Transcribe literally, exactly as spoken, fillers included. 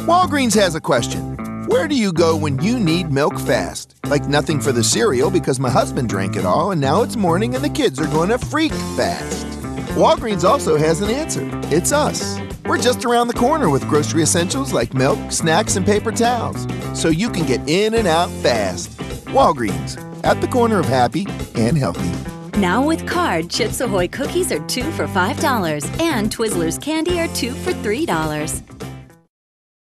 Walgreens has a question. Where do you go when you need milk fast? Like nothing for the cereal because my husband drank it all and now it's morning and the kids are going to freak fast. Walgreens also has an answer. It's us. We're just around the corner with grocery essentials like milk, snacks, and paper towels, so you can get in and out fast. Walgreens, at the corner of happy and healthy. Now with card, Chips Ahoy cookies are two for five dollars and Twizzlers candy are two for three dollars.